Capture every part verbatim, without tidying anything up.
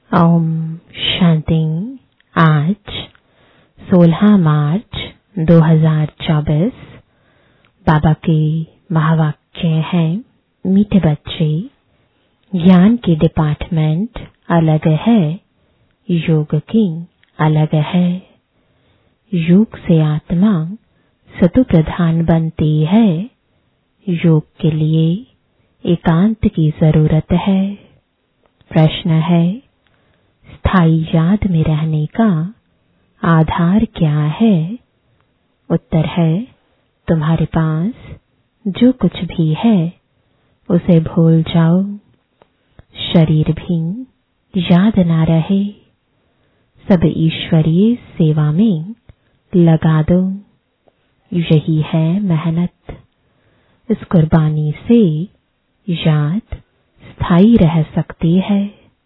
ओम शांति। आज सोलह मार्च दो हज़ार चौबीस। बाबा के महावाक्य हैं, मीठे बच्चे, ज्ञान की डिपार्टमेंट अलग है, योग की अलग है। योग से आत्मा सतो प्रधान बनती है। योग के लिए एकांत की जरूरत है। प्रश्न है, स्थायी याद में रहने का आधार क्या है? उत्तर है, तुम्हारे पास जो कुछ भी है उसे भूल जाओ। शरीर भी याद ना रहे, सब ईश्वरीय सेवा में लगा दो। यही है मेहनत। इस कुर्बानी से याद स्थायी रह सकती है।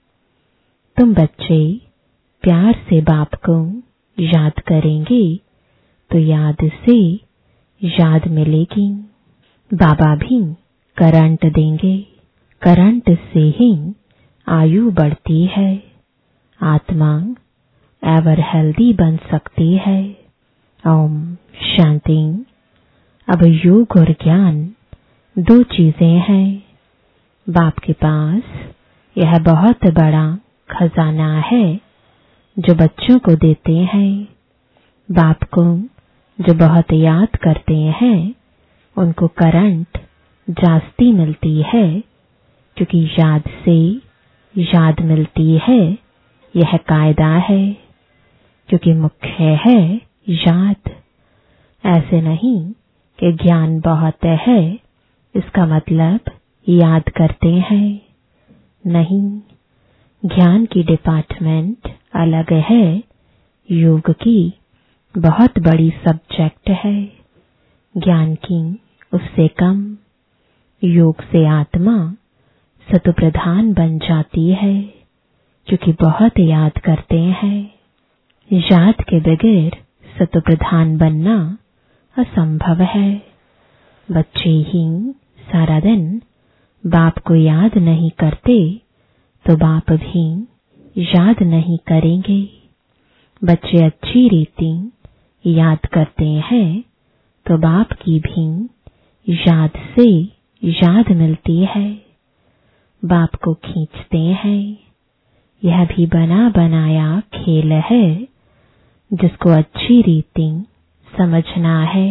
तुम बच्चे प्यार से बाप को याद करेंगे तो याद से याद मिलेगी। बाबा भी करंट देंगे, करंट से ही आयु बढ़ती है। आत्मा एवर हेल्दी बन सकती है। ओम शांति। अब योग और ज्ञान दो चीजें हैं। बाप के पास यह बहुत बड़ा खजाना है जो बच्चों को देते हैं। बाप को जो बहुत याद करते हैं उनको करंट जास्ती मिलती है, क्योंकि याद से याद मिलती है। यह कायदा है, क्योंकि मुख्य है याद। ऐसे नहीं कि ज्ञान बहुत है इसका मतलब याद करते हैं। नहीं, ज्ञान की डिपार्टमेंट अलग है, योग की बहुत बड़ी सब्जेक्ट है, ज्ञान की उससे कम। योग से आत्मा सतो प्रधान बन जाती है, क्योंकि बहुत याद करते हैं। याद के बगैर सतो प्रधान बनना असंभव है। बच्चे ही सारा दिन बाप को याद नहीं करते तो बाप भी याद नहीं करेंगे। बच्चे अच्छी रीति याद करते हैं तो बाप की भी याद से याद मिलती है। बाप को खींचते हैं। यह भी बना बनाया खेल है जिसको अच्छी रीति समझना है।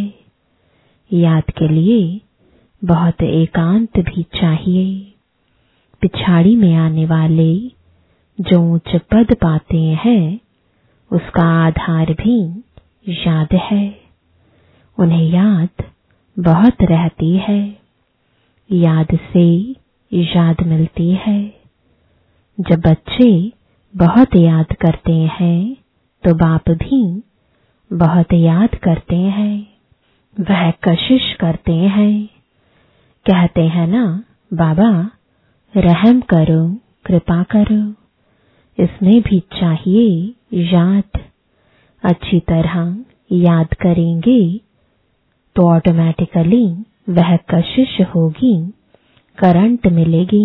याद के लिए बहुत एकांत भी चाहिए। पिछाड़ी में आने वाले जो उच्च पद पाते हैं उसका आधार भी याद है। उन्हें याद बहुत रहती है। याद से याद मिलती है। जब बच्चे बहुत याद करते हैं तो बाप भी बहुत याद करते हैं। वह कशिश करते हैं। कहते हैं ना, बाबा रहम करो, कृपा करो। इसमें भी चाहिए याद। अच्छी तरह याद करेंगे तो ऑटोमेटिकली वह कशिश होगी, करंट मिलेगी।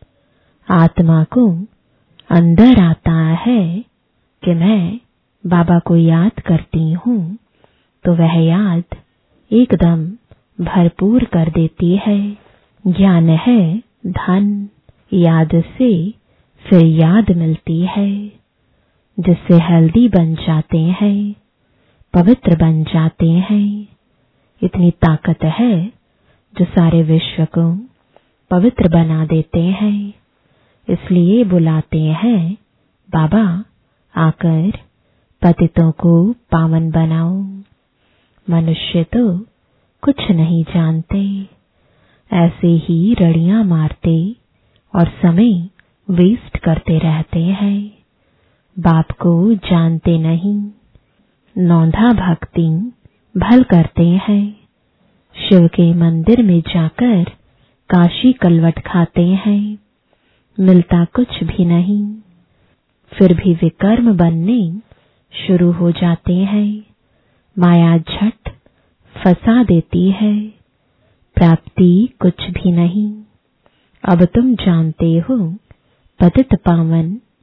आत्मा को अंदर आता है कि मैं बाबा को याद करती हूँ, तो वह याद एकदम भरपूर कर देती है। ज्ञान है धन। याद से फिर याद मिलती है, जिससे हेल्दी बन जाते हैं, पवित्र बन जाते हैं। इतनी ताकत है जो सारे विश्व को पवित्र बना देते हैं। इसलिए बुलाते हैं, बाबा आकर पतितों को पावन बनाओ। मनुष्य तो कुछ नहीं जानते, ऐसे ही रड़ियां मारते और समय वेस्ट करते रहते हैं। बाप को जानते नहीं। नौंधा भक्ति भल करते हैं। शिव के मंदिर में जाकर काशी कलवट खाते हैं, मिलता कुछ भी नहीं। फिर भी विकर्म बनने शुरू हो जाते हैं। माया झट फंसा देती है। प्राप्ति कुछ भी नहीं। अब तुम जानते हो पतित पावन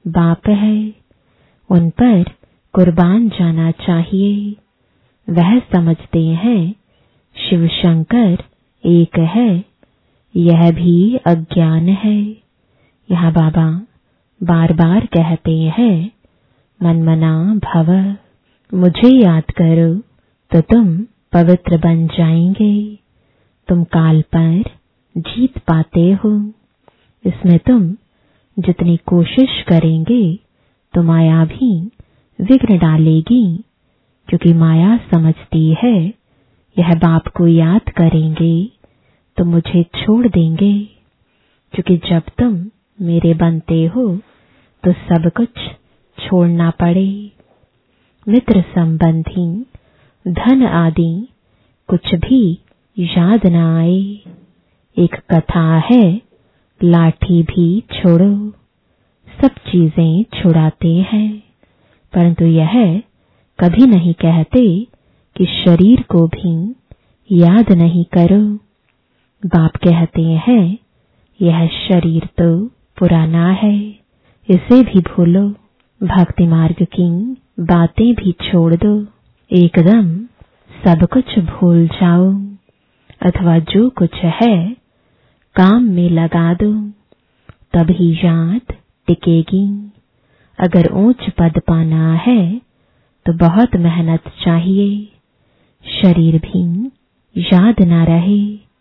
बाप है, उन पर कुर्बान जाना चाहिए। वह समझते हैं शिव शंकर एक है, यह भी अज्ञान है। यह बाबा बार बार कहते हैं, मनमना भव, मुझे याद करो तो तुम पवित्र बन जाएंगे। तुम काल पर जीत पाते हो। इसमें तुम जितनी कोशिश करेंगे तो माया भी विघ्न डालेगी, क्योंकि माया समझती है यह बाप को याद करेंगे तो मुझे छोड़ देंगे, क्योंकि जब तुम मेरे बनते हो तो सब कुछ छोड़ना पड़े। मित्र संबंधी धन आदि कुछ भी याद न आए। एक कथा है, लाठी भी छोड़ो। सब चीजें छुड़ाते हैं, परंतु यह कभी नहीं कहते कि शरीर को भी याद नहीं करो। बाप कहते हैं यह शरीर तो पुराना है, इसे भी भूलो। भक्ति मार्ग की बातें भी छोड़ दो, एकदम सब कुछ भूल जाओ, अथवा जो कुछ है काम में लगा दो, तभी याद टिकेगी। अगर ऊंच पद पाना है तो बहुत मेहनत चाहिए। शरीर भी याद न रहे।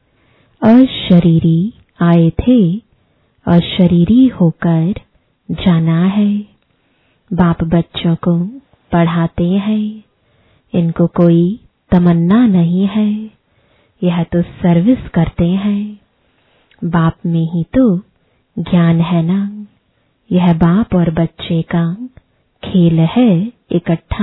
अशरीरी आए थे, अशरीरी होकर जाना है। बाप बच्चों को पढ़ाते हैं, इनको कोई तमन्ना नहीं है, यह तो सर्विस करते हैं। बाप में ही तो ज्ञान है ना। यह बाप और बच्चे का खेल है इकट्ठा।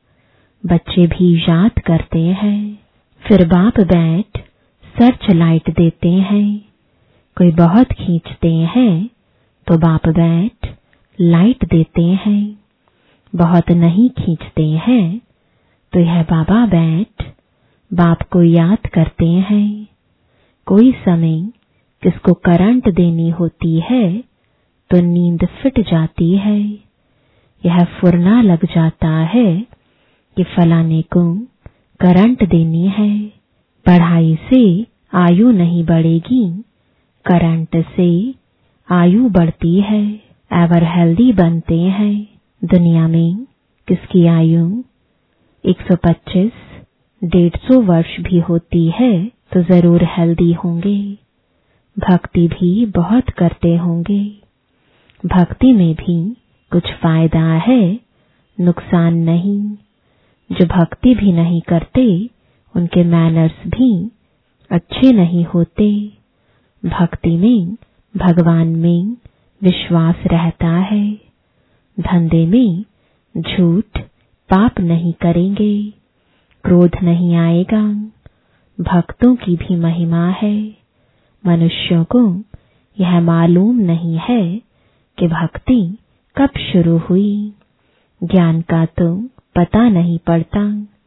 बच्चे भी याद करते हैं, फिर बाप बैठ सर्च लाइट देते हैं। कोई बहुत खींचते हैं तो बाप बैठ लाइट देते हैं। बहुत नहीं खींचते हैं तो यह बाबा बैठ बाप को याद करते हैं। कोई समय किसको करंट देनी होती है तो नींद फिट जाती है। यह फुरना लग जाता है कि फलाने को करंट देनी है। पढ़ाई से आयु नहीं बढ़ेगी, करंट से आयु बढ़ती है। एवर हेल्दी बनते हैं। दुनिया में किसकी आयु एक सौ पच्चीस, डेढ़ सौ वर्ष भी होती है तो जरूर हेल्दी होंगे। भक्ति भी बहुत करते होंगे। भक्ति में भी कुछ फायदा है, नुकसान नहीं। जो भक्ति भी नहीं करते उनके मैनर्स भी अच्छे नहीं होते। भक्ति में भगवान में विश्वास रहता है। धंधे में झूठ पाप नहीं करेंगे, क्रोध नहीं आएगा। भक्तों की भी महिमा है। मनुष्यों को यह मालूम नहीं है कि भक्ति कब शुरू हुई। ज्ञान का तो पता नहीं पड़ता।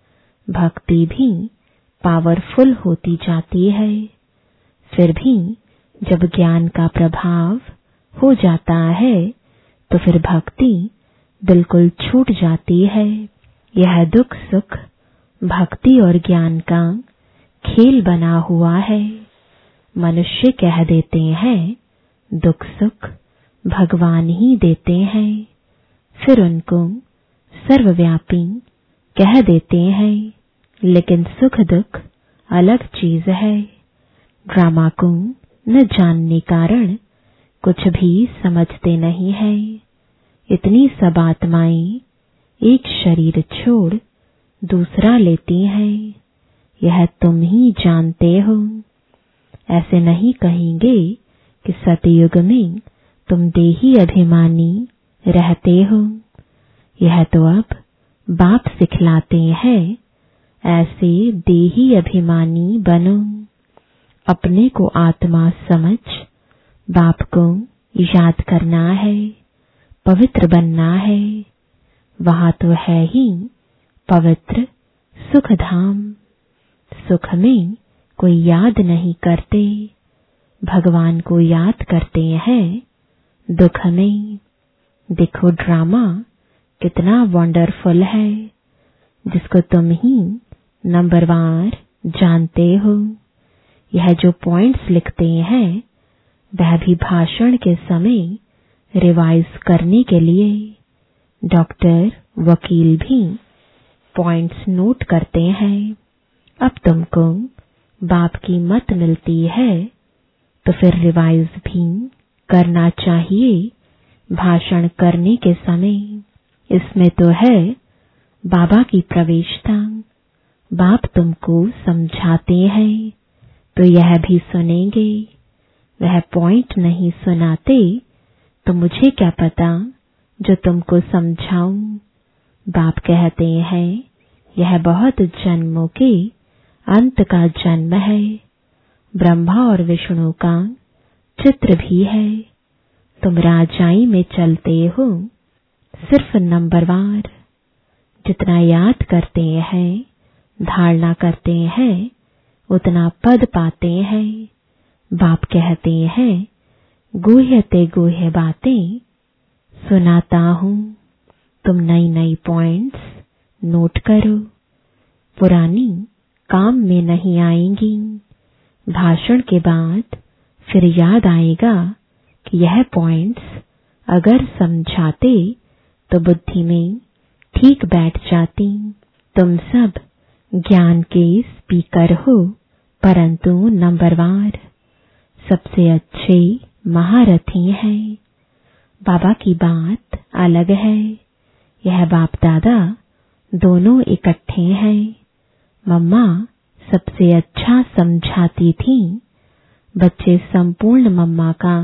भक्ति भी पावरफुल होती जाती है। फिर भी जब ज्ञान का प्रभाव हो जाता है तो फिर भक्ति बिल्कुल छूट जाती है। यह दुख सुख भक्ति और ज्ञान का खेल बना हुआ है। मनुष्य कह देते हैं दुख सुख भगवान ही देते हैं, फिर उनको सर्वव्यापी कह देते हैं। लेकिन सुख दुख अलग चीज है। ड्रामा को न जानने कारण कुछ भी समझते नहीं है। इतनी सब आत्माएं एक शरीर छोड़ दूसरा लेती हैं, यह तुम ही जानते हो। ऐसे नहीं कहेंगे कि सतयुग में तुम देही अभिमानी रहते हो। यह तो अब बाप सिखलाते हैं, ऐसे देही अभिमानी बनो। अपने को आत्मा समझ बाप को याद करना है, पवित्र बनना है। वहां तो है ही पवित्र सुख धाम। सुख में कोई याद नहीं करते, भगवान को याद करते हैं। दुख में देखो ड्रामा कितना वंडरफुल है, जिसको तुम ही नंबरवार जानते हो। यह जो पॉइंट्स लिखते हैं वह भी भाषण के समय रिवाइज करने के लिए। डॉक्टर, वकील भी पॉइंट्स नोट करते हैं। अब तुमको बाप की मत मिलती है तो फिर रिवाइज भी करना चाहिए भाषण करने के समय। इसमें तो है बाबा की प्रवेशता। बाप तुमको समझाते हैं तो यह भी सुनेंगे। वह पॉइंट नहीं सुनाते तो मुझे क्या पता जो तुमको समझाऊं। बाप कहते हैं यह बहुत जन्मों के अंत का जन्म है। ब्रह्मा और विष्णु का चित्र भी है। तुम राजाई में चलते हो सिर्फ नंबरवार। जितना याद करते हैं, धारणा करते हैं, उतना पद पाते हैं। बाप कहते हैं गुह्य ते गुह्य बातें सुनाता हूं। तुम नई नई पॉइंट्स नोट करो, पुरानी काम में नहीं आएंगी। भाषण के बाद फिर याद आएगा कि यह पॉइंट्स अगर समझाते तो बुद्धि में ठीक बैठ जाती। तुम सब ज्ञान के स्पीकर हो, परंतु नंबरवार सबसे अच्छे महारथी हैं। बाबा की बात अलग है। यह बाप दादा दोनों इकट्ठे हैं। मम्मा सबसे अच्छा समझाती थी। बच्चे संपूर्ण मम्मा का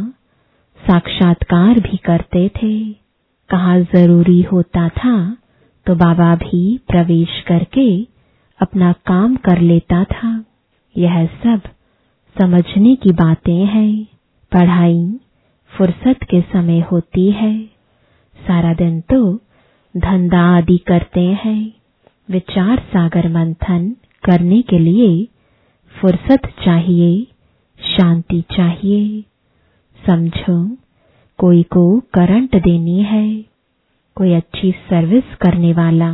साक्षात्कार भी करते थे। कहाँ जरूरी होता था तो बाबा भी प्रवेश करके अपना काम कर लेता था। यह सब समझने की बातें हैं। पढ़ाई फुर्सत के समय होती है। सारा दिन तो धंधा आदि करते हैं। विचार सागर मंथन करने के लिए फुर्सत चाहिए, शांति चाहिए। समझो, कोई को करंट देनी है, कोई अच्छी सर्विस करने वाला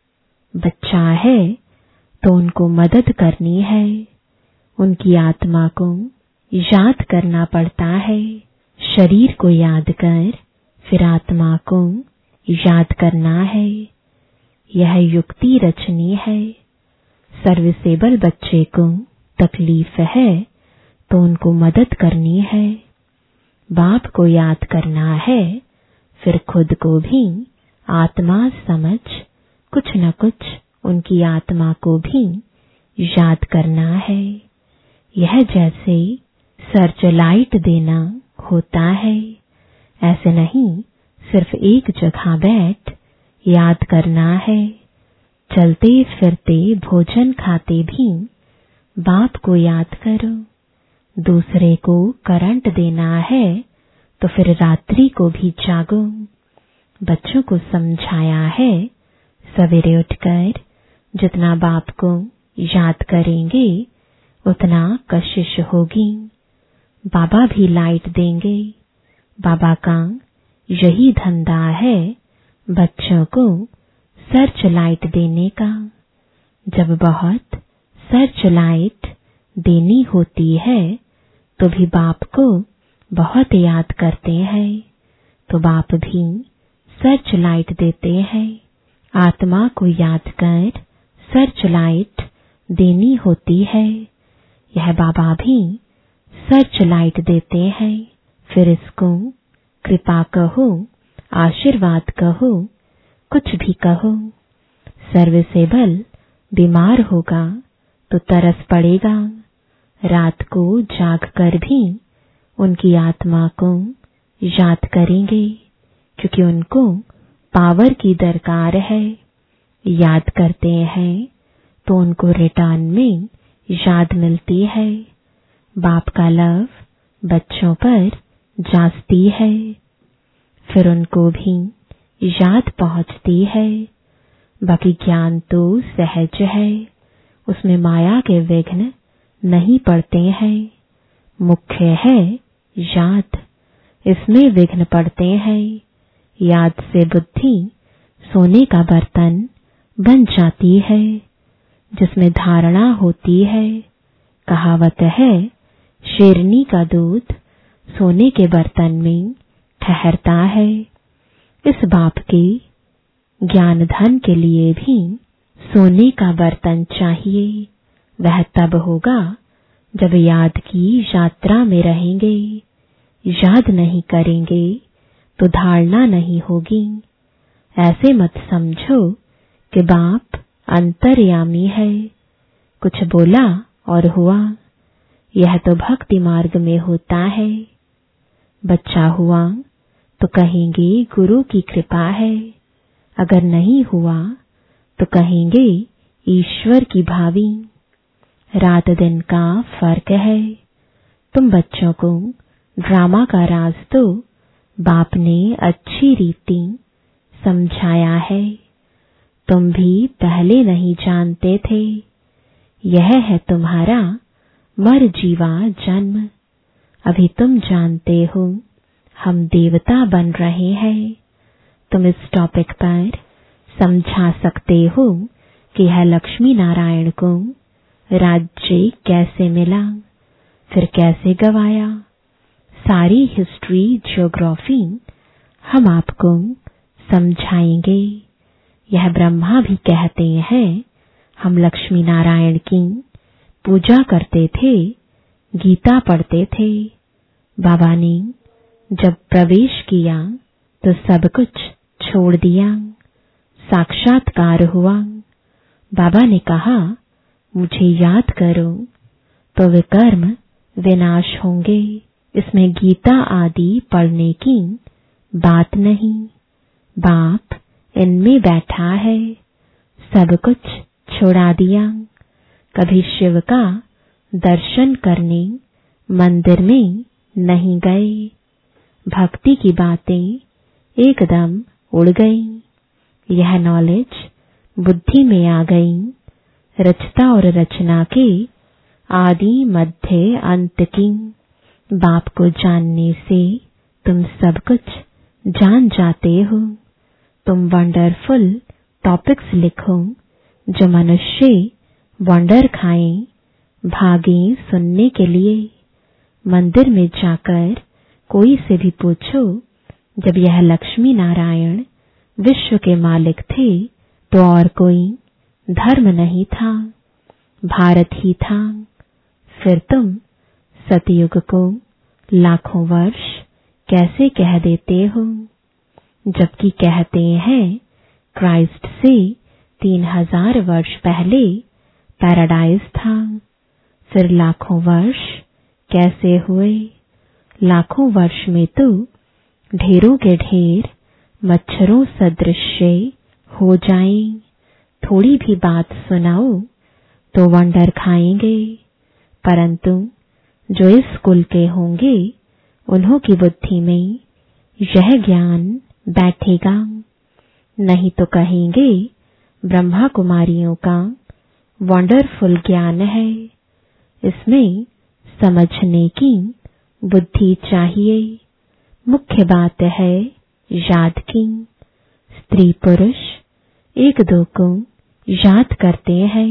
बच्चा है तो उनको मदद करनी है। उनकी आत्मा को याद करना पड़ता है। शरीर को याद कर फिर आत्मा को याद करना है। यह युक्ति रचनी है। सर्विसेबल बच्चे को तकलीफ है तो उनको मदद करनी है। बाप को याद करना है, फिर खुद को भी आत्मा समझ कुछ न कुछ उनकी आत्मा को भी याद करना है। यह जैसे सर्च लाइट देना होता है, ऐसे नहीं सिर्फ एक जगह बैठ याद करना है। चलते फिरते भोजन खाते भी बाप को याद करो। दूसरे को करंट देना है तो फिर रात्रि को भी जागो। बच्चों को समझाया है सवेरे उठकर जितना बाप को याद करेंगे उतना कशिश होगी। बाबा भी लाइट देंगे। बाबा का यही धंधा है बच्चों को सर्च लाइट देने का। जब बहुत सर्च लाइट देनी होती है तो भी बाप को बहुत याद करते हैं, तो बाप भी सर्च लाइट देते हैं। आत्मा को याद कर सर्च लाइट देनी होती है। यह बाबा भी सर्च लाइट देते हैं। फिर इसको कृपा कहो, आशीर्वाद कहो, कुछ भी कहो। सर्विसेबल बीमार होगा तो तरस पड़ेगा। रात को जाग कर भी उनकी आत्मा को याद करेंगे, क्योंकि उनको पावर की दरकार है। याद करते हैं तो उनको रिटर्न में याद मिलती है। बाप का लव बच्चों पर जाती है, फिर उनको भी याद पहुंचती है। बाकी ज्ञान तो सहज है, उसमें माया के विघ्न नहीं पड़ते हैं। मुख्य है याद, इसमें विघ्न पड़ते हैं। याद से बुद्धि सोने का बर्तन बन जाती है जिसमें धारणा होती है। कहावत है, शेरनी का दूध सोने के बर्तन में ठहरता है। इस बाप के ज्ञान धन के लिए भी सोने का बर्तन चाहिए। वह तब होगा जब याद की यात्रा में रहेंगे। याद नहीं करेंगे तो धारणा नहीं होगी। ऐसे मत समझो कि बाप अंतर्यामी है, कुछ बोला और हुआ। यह तो भक्ति मार्ग में होता है। बच्चा हुआ तो कहेंगे गुरु की कृपा है, अगर नहीं हुआ तो कहेंगे ईश्वर की भावी। रात दिन का फर्क है। तुम बच्चों को ड्रामा का राज तो बाप ने अच्छी रीति समझाया है। तुम भी पहले नहीं जानते थे। यह है तुम्हारा मर जीवा जन्म। अभी तुम जानते हो हम देवता बन रहे हैं। तुम इस टॉपिक पर समझा सकते हो कि यह लक्ष्मी नारायण को राज्य कैसे मिला, फिर कैसे गवाया। सारी हिस्ट्री ज्योग्राफी हम आपको समझाएंगे। यह ब्रह्मा भी कहते हैं हम लक्ष्मी नारायण की पूजा करते थे, गीता पढ़ते थे। बाबा ने जब प्रवेश किया तो सब कुछ छोड़ दिया। साक्षात्कार हुआ। बाबा ने कहा, मुझे याद करो तो विकर्म विनाश होंगे। इसमें गीता आदि पढ़ने की बात नहीं। बाप इनमें बैठा है, सब कुछ छोड़ा दिया। कभी शिव का दर्शन करने मंदिर में नहीं गए। भक्ति की बातें एकदम उड़ गई। यह नॉलेज बुद्धि में आ गई। रचता और रचना के आदि मध्य अंत की। बाप को जानने से तुम सब कुछ जान जाते हो। तुम वंडरफुल टॉपिक्स लिखो जो मनुष्य वंडर खाएं, भागें सुनने के लिए। मंदिर में जाकर कोई से भी पूछो, जब यह लक्ष्मी नारायण विश्व के मालिक थे तो और कोई धर्म नहीं था, भारत ही था। फिर तुम सतयुग को लाखों वर्ष कैसे कह देते हो, जबकि कहते हैं क्राइस्ट से तीन हजार वर्ष पहले पैराडाइज था। फिर लाखों वर्ष कैसे हुए? लाखों वर्ष में तो ढेरों के ढेर मच्छरों सदृश हो जाएं। थोड़ी भी बात सुनाओ तो वंडर खाएंगे। परंतु जो इस कुल के होंगे उन्हों की बुद्धि में यह ज्ञान बैठेगा। नहीं तो कहेंगे ब्रह्मा कुमारियों का वंडरफुल ज्ञान है, इसमें समझने की बुद्धि चाहिए। मुख्य बात है याद की। स्त्री पुरुष एक दो को याद करते हैं।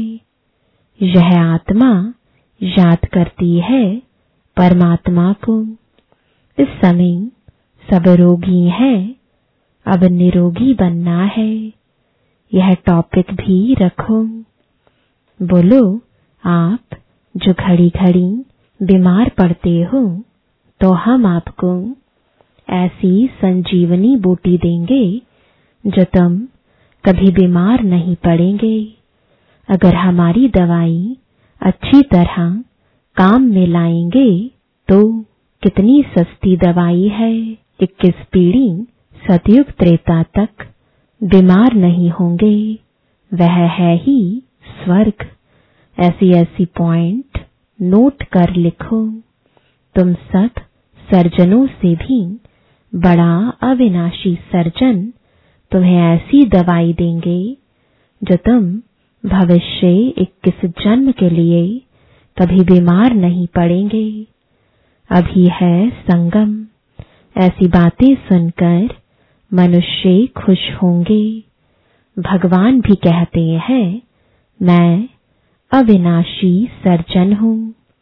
यह आत्मा याद करती है परमात्मा को। इस समय सब रोगी है, अब निरोगी बनना है। यह टॉपिक भी रखो। बोलो, आप जो घड़ी घड़ी बीमार पड़ते हो तो हम आपको ऐसी संजीवनी बूटी देंगे जो तुम कभी बीमार नहीं पड़ेंगे। अगर हमारी दवाई अच्छी तरह काम में लाएंगे तो कितनी सस्ती दवाई है। इक्कीस पीढ़ी सतयुग त्रेता तक बीमार नहीं होंगे। वह है ही स्वर्ग। ऐसी ऐसी पॉइंट नोट कर लिखो। तुम सब सर्जनों से भी बड़ा अविनाशी सर्जन तुम्हें ऐसी दवाई देंगे जो तुम भविष्य इक्कीस जन्म के लिए कभी बीमार नहीं पड़ेंगे। अभी है संगम। ऐसी बातें सुनकर मनुष्य खुश होंगे। भगवान भी कहते हैं, मैं अविनाशी सर्जन हूँ।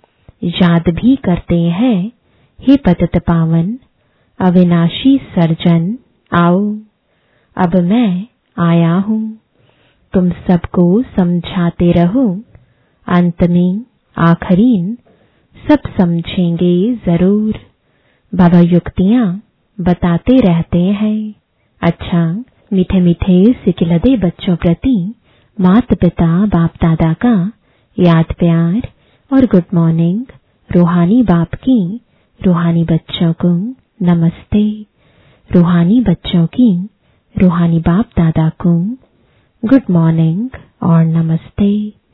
याद भी करते हैं, हे पतित पावन अविनाशी सर्जन, आओ अब मैं आया हूँ। तुम सबको समझाते रहो, अंत में आखिरीन सब समझेंगे जरूर। बाबा युक्तियाँ बताते रहते हैं। अच्छा, मीठे मीठे सिकिलदे बच्चों प्रति माता पिता बाप दादा का याद प्यार और गुड मॉर्निंग। रूहानी बाप की रूहानी बच्चों को नमस्ते। रूहानी बच्चों की रूहानी बाप दादा को गुड मॉर्निंग और नमस्ते।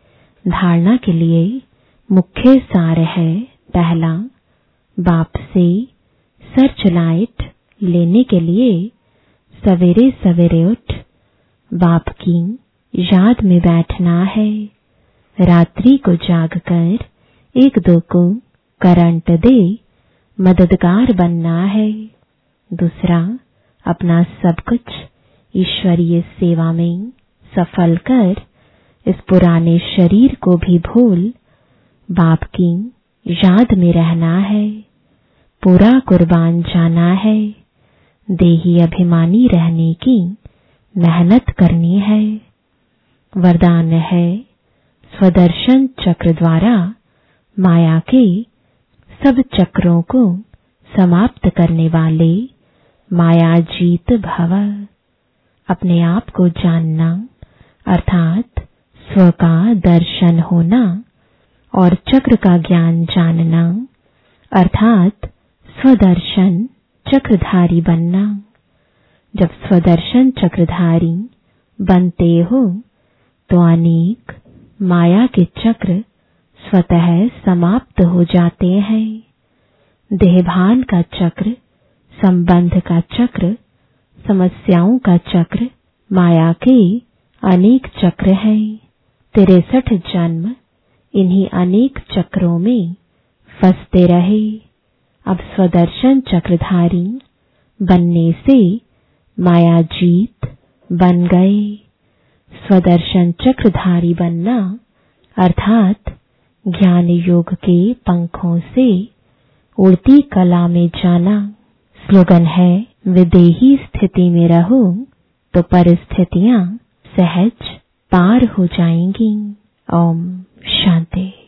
धारणा के लिए मुख्य सार है, पहला, बाप से सर्च लाइट लेने के लिए सवेरे सवेरे उठ बाप की याद में बैठना है। रात्रि को जागकर एक दो को करंट दे मददगार बनना है। दूसरा, अपना सब कुछ ईश्वरीय सेवा में सफल कर इस पुराने शरीर को भी भूल बाप की याद में रहना है। पूरा कुर्बान जाना है। देही अभिमानी रहने की मेहनत करनी है। वरदान है, स्वदर्शन चक्र द्वारा माया के सब चक्रों को समाप्त करने वाले माया जीत भव। अपने आप को जानना अर्थात स्व का दर्शन होना और चक्र का ज्ञान जानना अर्थात स्वदर्शन चक्रधारी बनना। जब स्वदर्शन चक्रधारी बनते हो तो अनेक माया के चक्र स्वतः समाप्त हो जाते हैं। देहभान का चक्र, संबंध का चक्र, समस्याओं का चक्र माया के अनेक चक्र हैं। तिरसठ जन्म इन्हीं अनेक चक्रों में फंसते रहे। अब स्वदर्शन चक्रधारी बनने से माया जीत बन गए। स्वदर्शन चक्रधारी बनना अर्थात ज्ञान योग के पंखों से उड़ती कला में जाना। स्लोगन है, विदेही स्थिति में रहो तो परिस्थितियां सहज पार हो जाएंगी। ओम शांति।